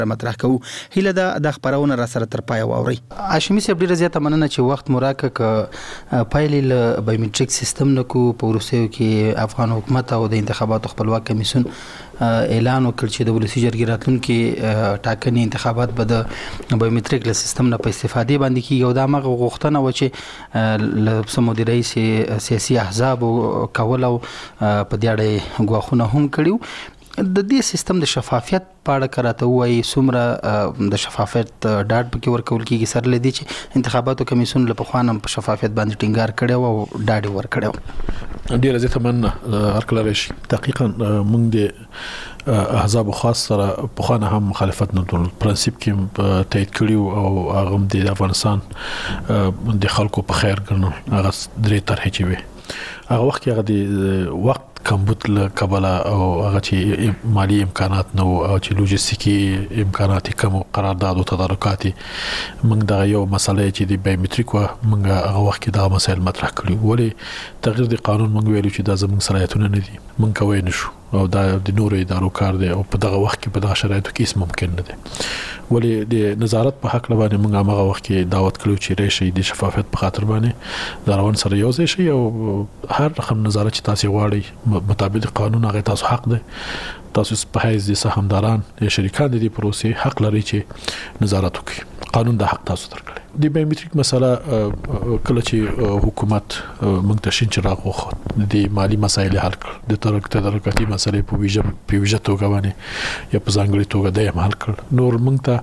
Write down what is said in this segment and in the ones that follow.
مطرح کوو. هیله ده د خبرونه را سره تر پای واوري. هاشمي صاحب ډیره زیاته مننه چې وخت مراکه ک پایلې ل بایومټریک سیستم نکو په روسیو کې افغان حکومت او د انتخاباتو خپلواک کمیسیون اعلان وکړ چې د ولسی جرګې راتلونکي ټاکنې انتخابات به د بایومټریک له سیستم نه په استفادې باندې کیږي او دا مغه غوښتنه و چې له سمودي رئیس سیاسي احزاب کول او په دې اړه غواخونه هم کړیو. د دې سیستم د شفافیت په اړه کراته وایي څومره د شفافیت ډاډ پکې ورکول کیږي سره لدی چې انتخاباتو کمیسیون له پخوانه په شفافیت باندې ټینګار کړي او ډاډ ورکړي. ډیره زه تمنه هرکله راشي دقیقاً موږ د احزاب خاص سره پخوانه هم مخالفت نه درلود. پرنسيپ کې تایید کړیو او هغه د افغانستان د خلکو په خیر ګڼل هغه درې طرحې چې وي هغه وخت هغه د وخت کمبود له کبله او هغه چې مالی امکانات نو او چې لوجستیکي امکانات کم او قرارداد او تدارکات موږ دا یو مسله چې د بایومټریک و موږ هغه وخت دا مسایل مطرح کړو. ولی تغییر د قانون موږ ویلو چې دا زموږ صلاحیتونه نه دي موږ کوي نشو او دا د نورو ادارو کار دی او په دغه وخت کې په دغه شرایطو کې ممکن نه دی. ولی د نظارت په حق لبانې موږ هغه وخت کې دعوت کړو چې راشي د شفافیت په خاطر باندې دروان سره یو ځای شي او هر رقم نظارت چې تاسو غواړئ مطابق قانون هغه تاسو حق دی. تاسو په حیث د سهامداران یا شریکان د دې پروسې حق لري چې نظارت وکړي. قانون د حق تاسو درکړي. د بایومټریک مسله کله چې حکومت موږ ته شین چراغ وخت د مالی مسایل حل کړ د تدارکاتي مسلې په ویژه توګه باندې یا په ځانګړي توګه د حل کړ نور موږ ته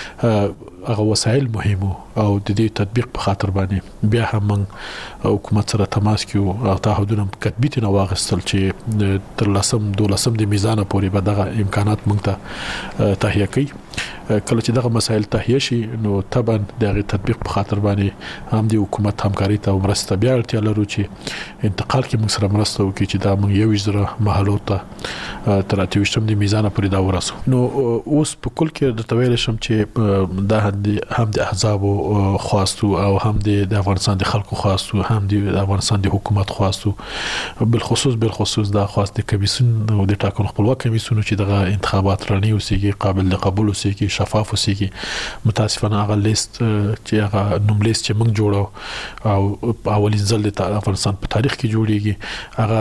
هغه وسایل مهمو او د دې تطبیق په خاطر باندې بیا هم حکومت سره تماس کیو او تعهدونه کتبي نه واغستل چې تر لسم د میزان پورې به دغه امکانات موږ ته تهیه کړي. کله چې دغه مسایل تهیه شي نو طبعا دغه تطبیق په خاطر باندې هم د حکومت همکاري ته مرسته بیا اړتیا لرو چې انتقال کې موږ سره مرسته وکړي چې دا موږ یو ځره محلو ته تر 28 د میزان پورې دا ورسو. نو اوس په کل کې د تویل شم چې دا هم د احزاب خواستو او هم د افغانستان د خلکو خواستو هم د افغانستان د حکومت خواستو بالخصوص دا خواست د کمیسیون او د ټاکنو خپلواک کمیسیون چې دغه انتخابات راني اوسېږي قابل د قبول اوسېږي شفاف اوسېږي. متاسفانه هغه لیست چې هغه نوم لیست چې موږ جوړو او اولین ځل د افغانستان په تاریخ کې جوړیږي هغه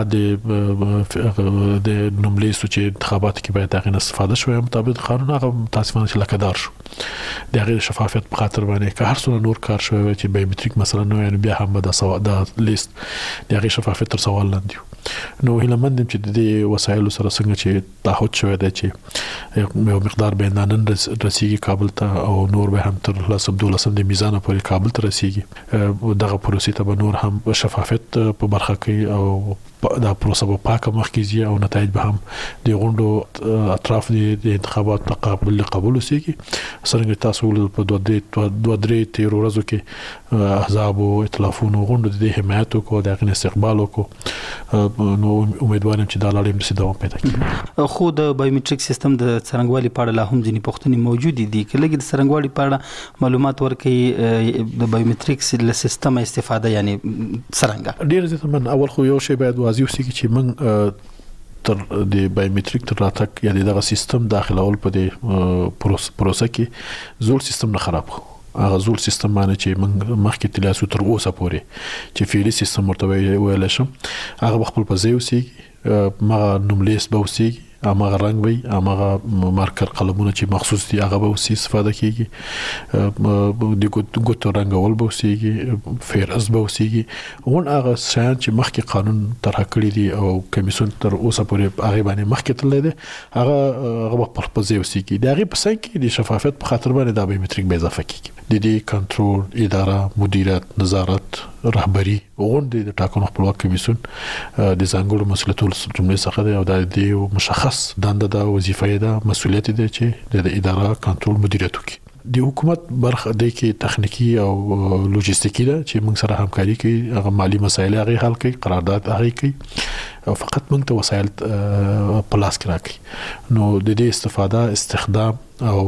د نوم لیست چې انتخابات کې باید هغه استفاده شوی مطابق قانون هغه متاسفانه چې لکدار شو. د غیر شفافیت په خاطر باندې که هر څونه نور کار شوی چې بایومټریک مثلا نو بیا هم د لیست د غیر شفافیت تر سوال لاندې. نو هیله مندم چې د دې وسایلو سره څنګه چې تعهد شوی دی چې یو مقدار به نن رسیږي کابل ته او نور به هم تر 12 د میزان پورې کابل ته رسیږي. دغه پروسې ته به نور هم شفافیت په برخه کې او دا پروسه په پاکه مخکې او نتایج به هم د غونډو اطراف د انتخابات قابل قبول وسیږي. څنګه تاسو په دوه درې تیر ورځو کې احزاب او ائتلافونو غونډو د حمایت او د استقبال وکړو. نو امیدوارم چې دا لړۍ مې دوام پیدا کړي. خو د بایومټریک سیستم د څرنګوالي په اړه لا هم ځینې پوښتنې موجود دي. کله چې د څرنګوالي په اړه معلومات ورکړي د بایومټریک سیستم استفاده یعنی څرنګه ډیر زه من اول خو یو شی باید واضح وسي چې موږ تر د بایومټریک تر راتګ یا دغه سیستم داخلول په دې پروسه کې زول سیستم نه خراب خو هغه زول سیستم باندې چې موږ مخکې تلاسو تر اوسه پورې چې فعلی سیستم مرتبه ویل شم هغه خپل په ځای وسیږي ما نوم لیست به وسیږي امغه رنگ وي امغه مارکر قلمونه چې مخصوص دي هغه به وسې استفاده کیږي د ګوتو رنګول به وسیږي فیرز به وسیږي اون هغه شان چې مخکې قانون طرح کړی دی او کمیسیون تر اوسه پورې هغه باندې مخکې تللی دی هغه په خپل ځای وسیږي د هغه په څنګ کې د شفافیت په خاطر باندې د بایومټریک به اضافه کیږي. د دې کنټرول اداره مدیریت نظارت رهبری غونډې د ټاکنو خپلواک کمیسیون د ځانګړو مسؤلیتونو جملې څخه دی او د مشخص دنده دا وظیفه ده مسؤلیت دی چې د اداره کنټرول مدیریت وکړي. د حکومت برخه د کې تخنیکی او لوجستیکی ده چې موږ سره همکاري کوي هغه مالی مسایل هغه حل کوي قرارداد هغه کوي فقط موږ ته وسایل په لاس کې راکړي نو د دې استخدام او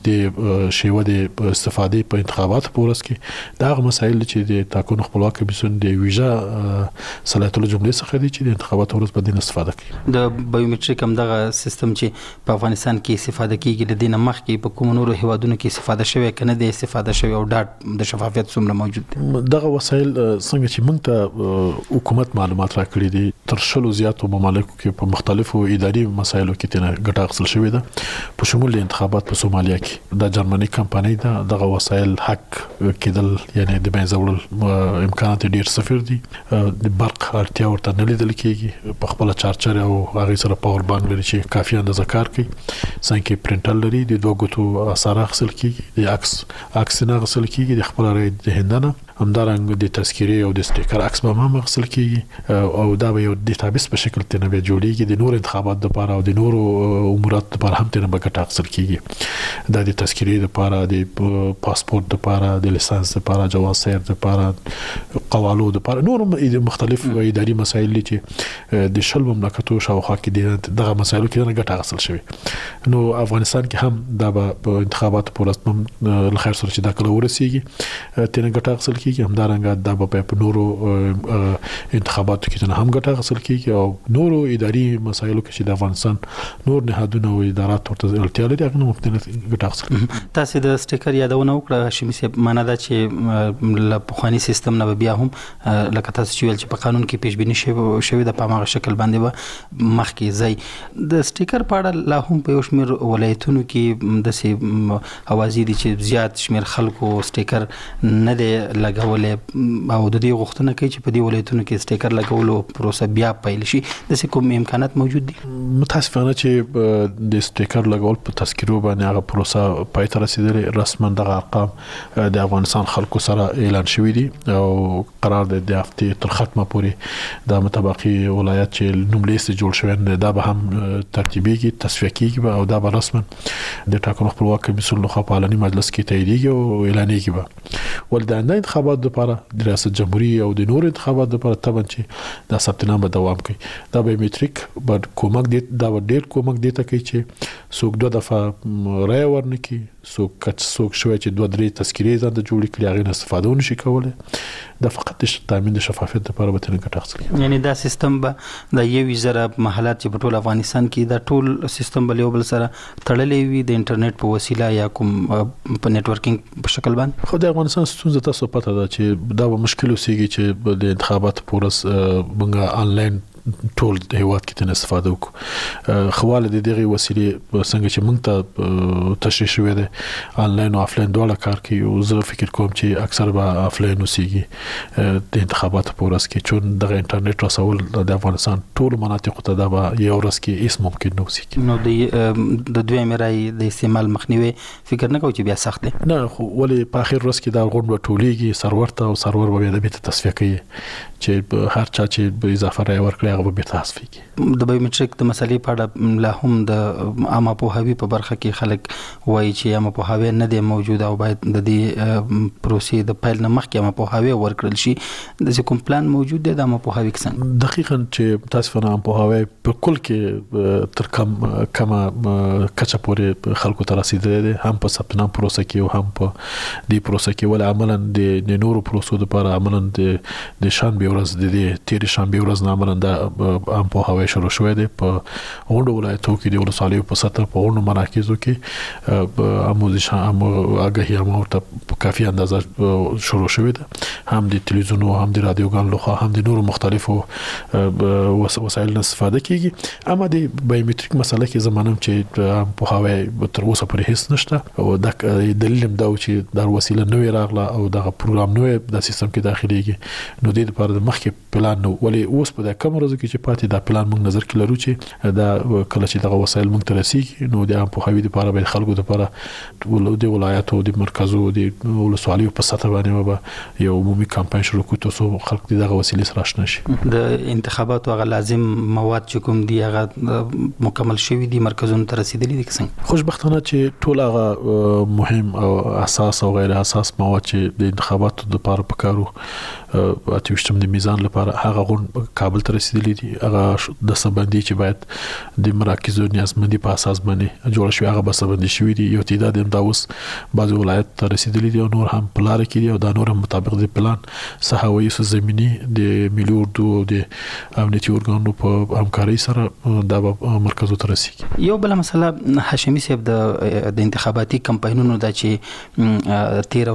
د شیوه د استفادې په انتخاباتو پورس کې دا غو مسایل چې د تاکون خپلواک کمیسیون د ویزا صلاحیت الجملې څخه دي چې د انتخاباتو پورس په دین استفاده کوي د بایومټریک هم دغه سیستم چې په افغانستان کې استفاده کیږي د دین مخ کې په کوم نورو هیوادونو کې استفاده شوی کنه د استفاده شوی او د شفافیت څومره موجود دي دغه وسایل څنګه چې موږ ته حکومت معلومات راکړي دي تر شلو زیاتو ممالکو کې په مختلفو اداري مسایلو کې تنه ګټه اخیستل شوې ده په شمول انتخابات په سومالیا کې د جرمني کمپنۍ دغه وسایل حق کېدل یعنی د بنځول امکانات ډیر صفر دي د برق اړتیا ورته نه لیدل کېږي په خپل چارچر او هغه سره پاور بانک لري چې کافي اندازه کار کوي څنګه پرنټر لري د دوه غوټو اثر اخیستل کېږي د عکس نه اخیستل کېږي د خپل رای د هندنه همدارنګه د تذکيري او د سټیکر عکس به هم اخیستل کېږي او دا به یو ډیټابیس په شکل تنه به جوړیږي د نور انتخابات لپاره او د نور امورات لپاره هم تنه به ګټه اخیستل کېږي د تذکيري لپاره د پاسپورت لپاره د لیسانس لپاره جواز سیر لپاره قوالو لپاره نور مختلف اداري مسایل چې د شل مملکتو شاوخوا کې دغه مسایلو کې نه ګټه اخیستل شوی نو افغانستان کې هم دا په انتخاباتو پورس الخير سره چې دا کله ورسیږي تنه ګټه اخیستل کېږي همدارنګه دا په نورو انتخاباتو کې هم ګټه اخیستل کېږي او نورو اداري مسایلو کې چې د افغانستان نور نهادونه او ادارات ورته اړتیا لري هغه مختلف ګټه اخیستل تاسو د سټیکر یادونه وکړه شمی سي معنا دا چې ل پخوانی سیستم نه بیا هم لکه تاسو چې ویل چې په قانون کې پیشبینی شوی د پامغه شکل باندې به مخکې ځای د سټیکر په اړه لا هم په یو شمیر ولایتونو کې د سي اوازې دي چې زیات شمیر خلکو سټیکر نه دی لګولې او د دې غوښتنه کوي چې په دې ولایتونو کې سټیکر لګولو پروسه بیا پیل شي د سي کوم امکانات موجود دي متاسفانه چې د سټیکر لګول په تذکیرو باندې هغه پروسه پای ته رسیدلې رسما دغه ارقام د افغانستان خلکو سره اعلان شوی دي او قرار د هفته تر ختمه پورې د متبقي ولایت چې نوم لیست جوړ شوی دا به هم ترتیبيږي تصفیه کیږي او دا به رسما د ټاکنو خپلواک کمیسیون لخوا په اعلاني مجلس کې تاییدیږي او اعلانېږي به ول د آینده انتخابات لپاره د ریاست جمهوریت او د نور انتخابات لپاره طبعا چې دا ثبت نام به دوام کوي دا بایومټریک به کومک دی دا ډېر کومک دی ته کوي چې څوک دوه دفعه رای ورنکي څوک شوی چې دوه درې تذکيري ځان د جوړ کړي هغه استفاده ونشي کولای دا فقط د تامین د شفافیت لپاره به تنه ګټه اخلي یعنی دا سیستم به د یو وزره محلات چې په ټول افغانستان کې دا ټول سیستم بل یو بل سره تړلې وي د انټرنیټ په وسیله یا کوم په نتورکینګ په شکل باندې خو د افغانستان ستونزه تاسو پته ده چې دا مشکل وسیږي چې د انتخابات پورس موږ آنلاین ټول د هیواد کې تن استفاده وکړو خواله د دغه وسیلې څنګه چې موږ ته تشریح شوې ده آنلاین او آفلاین دواړه کار کوي او زه فکر کوم چې اکثر به آفلاین وسیږي د انتخاباتو پورس کې چون د انټرنیټ رسول د افغانستان ټول مناطق ته دا به یو ورځ کې هیڅ ممکن نه وسیږي نو د دوی مرای د استعمال مخنیوي فکر نه کوي چې بیا سخت دی نه خو ولې په اخر ورځ کې دا غونډه ټولېږي سرور ته او سرور به د بیت تصفیه کوي چې هر چا چې به اضافه رای ورکړي هغه به تصفیه کوي د بایومټریک د مسلې په اړه لا هم د عامه پوهاوی په برخه کې خلک وایي چې عامه پوهاوی نه دی موجود او باید د دې پروسې د پیل نه مخکې عامه پوهاوی ورکړل شي د کوم پلان موجود دی د عامه پوهاوی څنګه دقیقاً چې تاسو نه عامه پوهاوی په کل کې تر کمه کچه پورې خلکو ته رسیدلی دی هم په ثبت نام پروسه کې او هم په دې پروسه کې ول عملاً د نورو پروسو لپاره عملاً د شنبه ورځ د دې تیر شنبه ورځ نه عملاً د عام پوهاوی شروع شوی دی په غونډو ولایتو کې د ولسوالیو په سطح په غونډو مراکزو کې آموزش آگاهی هم ورته کافي اندازه شروع شوی ده هم د تلویزیون او هم د رادیوګان لخوا هم د نورو مختلفو وسایل استفاده کیږي اما د بایومټریک مسله کې زمانم چې عام پوهاوی تر اوسه پورې هیڅ نشته او د دلیل هم دا چې د وسیله نوې راغله او د پروګرام نوې د سیستم کې داخليږي نو د لپاره د مخکې پلان نو ولې اوس په د کوم ورځ کې چې پاتې دا پلان موږ نظر کې لرو چې دا کله چې دغه وسایل موږ ته رسیږي نو د عام پوهاوی لپاره به خلکو لپاره د ولایتو د مرکزو د ولسوالیو په سطح باندې به یو عمومي کمپاین شروع کړو ترڅو خلک دغه وسیلې سره آشنا شي د انتخاباتو هغه لازم مواد چې کوم دي هغه مکمل شوی دي مرکزونو ته رسیدلي دي څنګه خوشبختانه چې ټول هغه مهم او اساس او غیر اساس مواد چې د انتخاباتو لپاره پکارو اتوشتم د میزان لپاره هغه غون کابل ته رسیدلی دي هغه د سبندي چې باید د مراکزو نیازمندي په اساس باندې جوړ شوی هغه بسبندي شوی دي یو تعداد هم دا اوس بعض ولایت ته رسیدلی دي او نور هم په لار کې دي او دا نور هم مطابق د پلان صحوي زمینی د ملي اردو او د امنیتي ارګانو په همکاري سره د مرکزو ته رسیږي. یو بل مسله هاشمي صاحب د انتخاباتي کمپاینونو د چې 13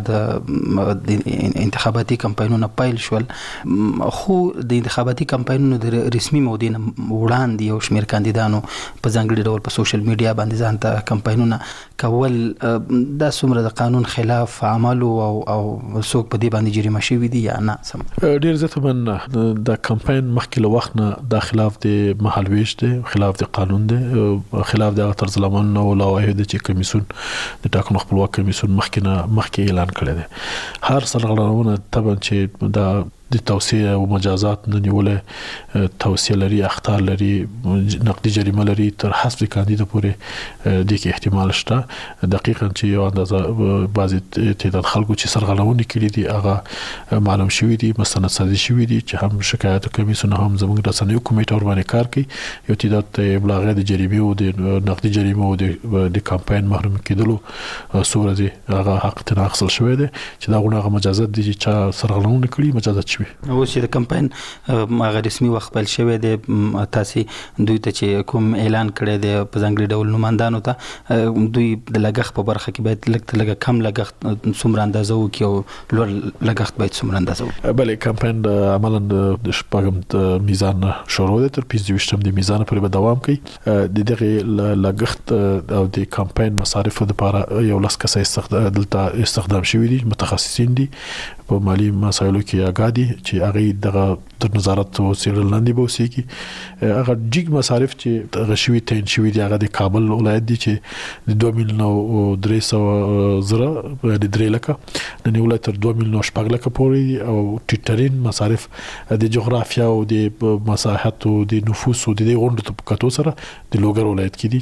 ورځ د انتخاباتي کمپاینونو پایل شول خو د انتخاباتي کمپاینونو د رسمي مودې وړاندې یو شمېر کاندیدانو په ځانګړي ډول په سوشل میډیا باندې ځان ته کمپاینونه کول دا څومره د قانون خلاف عمل او څوک په دې باندې جریمه شوی دي یا نه سم ډیر زه ته من د کمپاین مخکې له وخت نه د خلاف د مهالويش دي خلاف د قانون دي خلاف د طرز العمل او لوایح د چې کمیسون د ټاکنو خپلواک کمیسون مخکې اعلان کړی دی هر سرغړونه طبعا چې د توصیه او مجازات نه نیولې توصیه لري اخطار لري نقدي جریمه لري تر حسب کاندید پورې د کې احتمال شته دقیقاً چې یو اندازه بعضی تعداد خلکو چې سرغړونه کړي دي هغه معلوم شوی دي مستند سازي شوی دي چې هم شکایت کمیسیون هم زموږ د رسنیو کمیټه ور باندې کار کوي یو تعداد ابلاغ د جریمه او د نقدي جریمه او د کمپاین محروم کېدلو صورت هغه حق ته اخصل شوی دي چې دا غوڼه مجازات دي چې سرغړونه کړي مجازات او چې د کمپاین هغه رسمي وخت پیل شوی دی تاسو دوی ته چې کوم اعلان کړی دی په ځانګړي ډول نوماندانو ته دوی د لګښت په برخه کې باید لږ کم لګښت څومره اندازه وکړي او لوړ لګښت باید څومره اندازه وکړي. بلې کمپاین عملاً د شپږم میزان شروع دی تر 25 د میزان پورې به دوام کوي د دغه لګښت او د کمپاین مصارف لپاره یو لاس کسه استخدام شوی دي متخصصین دي په مالی مسایلو کې آګادي چې هغه دغه تر نظارت او څېړل لاندې به وسیږي هغه جګ مصارف چې غشوي تین شوی دي هغه د کابل ولایت دي چې د 2 میلیون او 300 زره د 3 لکه د ولایت تر 2 میلیون او 4 لکه پورې او ټیټرین مصارف د جغرافیا او د مساحت او د نفوس او د غونډو په کتو سره د لوګر ولایت کې دي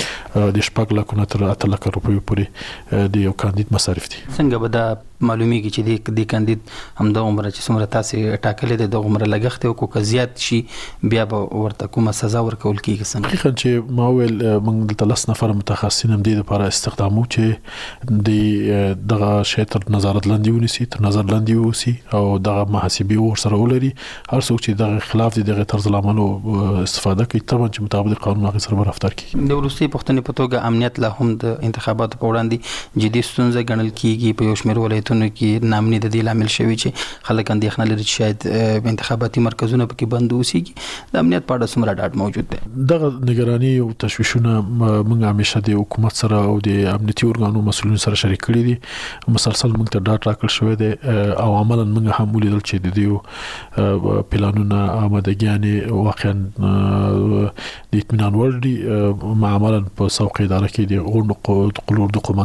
چې د 4 لکه نه تر 8 لکه روپیو پورې د یو کاندید مصارف دي. څنګه به دا معلومیږي چې د کاندید هم د عمر چې څومره تاسو ټاکلې ده د عمر لګښت او کو زیات شي بیا به ورته کومه سزا ورکول کیږي څنګه حقیقت چې ما ویل موږ د 10 نفر متخصصین هم د لپاره استخدامو چې د دغه شتر نظارت لاندې ونیسي تر نظر لاندې وسی او دغه محاسبه ور سره ولري هر څوک چې دغه خلاف دغه طرز العمل استفاده کوي طبعا چې مطابق قانون هغه سره رفتار کوي. د روسي پښتنې په توګه امنیت لا هم د انتخاباتو په وړاندې جدي ستونزه ګڼل کیږي په یو شمېر ولایتونو کې نامني د دې لامل شوی چې خلک اندېښنه لري چې شاید انتخاباتي مرکزونه پکې بند وسیږي د امنیت په اړه څومره ډاډ موجود دی. دغه نگرانی او تشویشونه موږ همیشه د حکومت سره او د امنیتي ارګانو مسؤلین سره شریک کړي دي مسلسل موږ ته ډاټ راکړل شوی دی او عملاً موږ هم ولیدل چې د دې پلانونه آمادګیانې واقعا د اطمینان وړ دي معاملاً په څوکۍ اداره کې د غونډو قلور د